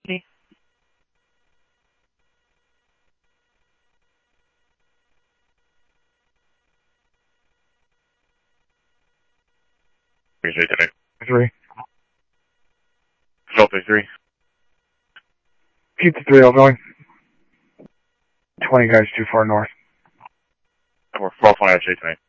Three. Delta 3. Keep the 3 going. 20 guys too far north. We're 1220 at J tonight.